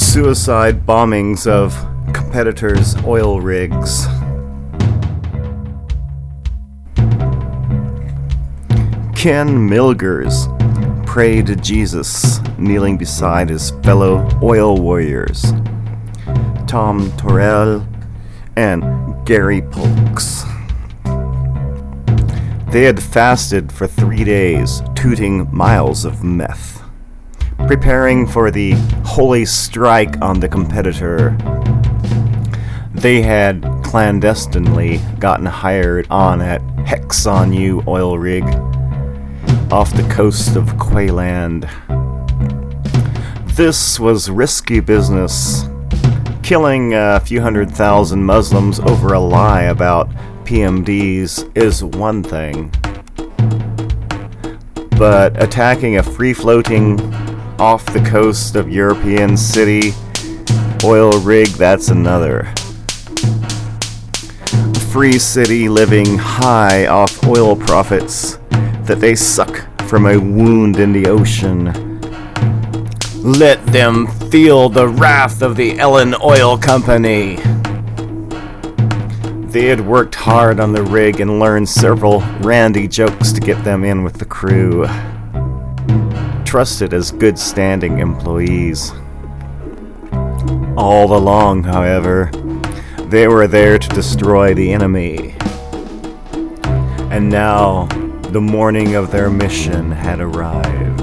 suicide bombings of competitors' oil rigs. Ken Milgers prayed to Jesus, kneeling beside his fellow oil warriors, Tom Torell and Gary Polks. They had fasted for 3 days, tooting miles of meth, preparing for the holy strike on the competitor. They had clandestinely gotten hired on at Hexon U oil rig off the coast of Quayland. This was risky business. Killing a few 100,000 Muslims over a lie about PMDs is one thing, but attacking a free-floating, off-the-coast of European city oil rig, that's another. A free city living high off oil profits that they suck from a wound in the ocean. Let them feel the wrath of the Ellen Oil Company. They had worked hard on the rig and learned several randy jokes to get them in with the crew. Trusted as good standing employees. All along, however, they were there to destroy the enemy. And now, the morning of their mission had arrived.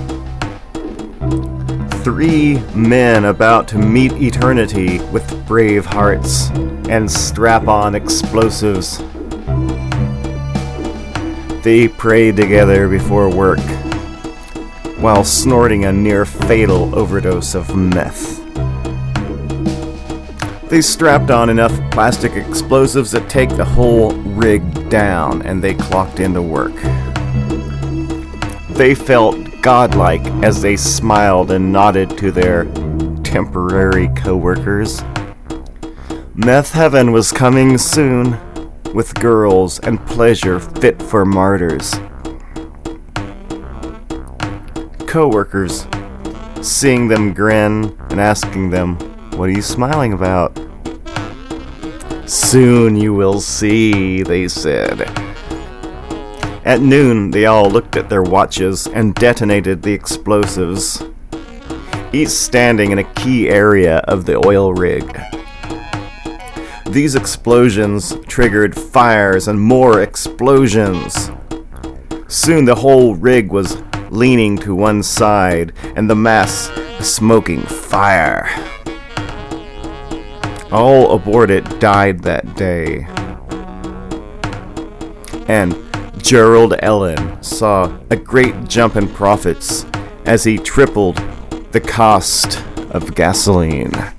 3 men about to meet eternity with brave hearts and strap-on explosives. They prayed together before work while snorting a near-fatal overdose of meth. They strapped on enough plastic explosives to take the whole rig down, and they clocked into work. They felt godlike as they smiled and nodded to their temporary co-workers. Meth heaven was coming soon, with girls and pleasure fit for martyrs. Co-workers, seeing them grin and asking them, "What are you smiling about?" "Soon you will see," they said. At noon, they all looked at their watches and detonated the explosives, each standing in a key area of the oil rig. These explosions triggered fires and more explosions. Soon the whole rig was leaning to one side and the mass smoking fire. All aboard it died that day. And Gerald Ellen saw a great jump in profits as he tripled the cost of gasoline.